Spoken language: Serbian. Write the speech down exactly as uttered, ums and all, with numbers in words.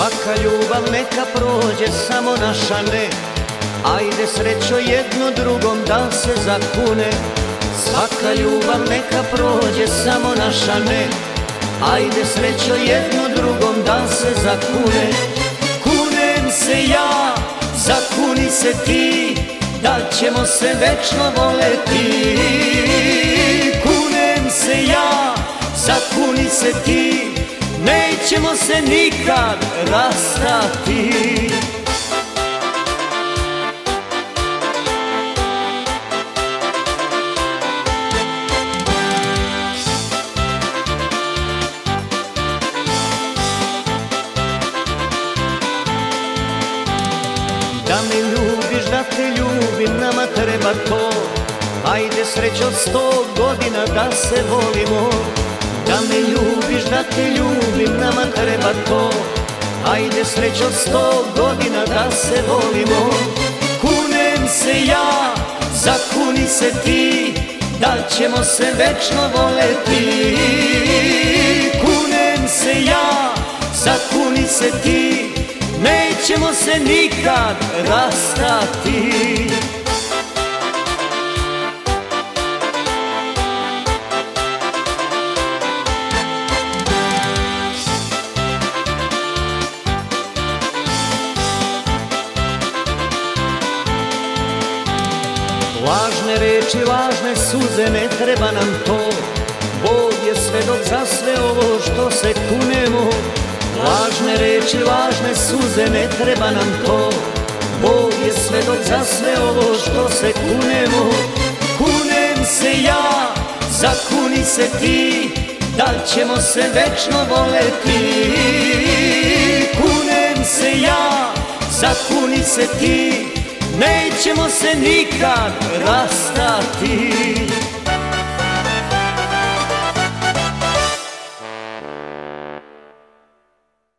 Svaka ljubav neka prođe, samo naša ne. Ajde srećo jedno drugom da se zakune. Svaka ljubav neka prođe, samo naša ne. Ajde srećo jedno drugom da se zakune. Kunem se ja, zakuni se ti, da ćemo se večno voleti. Kunem se ja, zakuni se ti, nećemo se nikad rastati. Da me ljubiš, da te ljubim, nama treba to. Ajde srećo sto godina da se volimo. Da me ljubiš, da te ljubim, nama treba to. Ajde srećo sto godina da se volimo. Kunem se ja, zakuni se ti, da ćemo se večno voleti. Kunem se ja, zakuni se ti, nećemo se nikad rastati. Lažne reči, lažne suze, ne treba nam to. Bog je svedok za sve ovo što se kunemo. Lažne reči, lažne suze, ne treba nam to. Bog je svedok za sve ovo što se kunemo. Kunem se ja, zakuni se ti, da ćemo se večno voleti. Kunem se ja, zakuni se ti, nećemo se nikad rastati.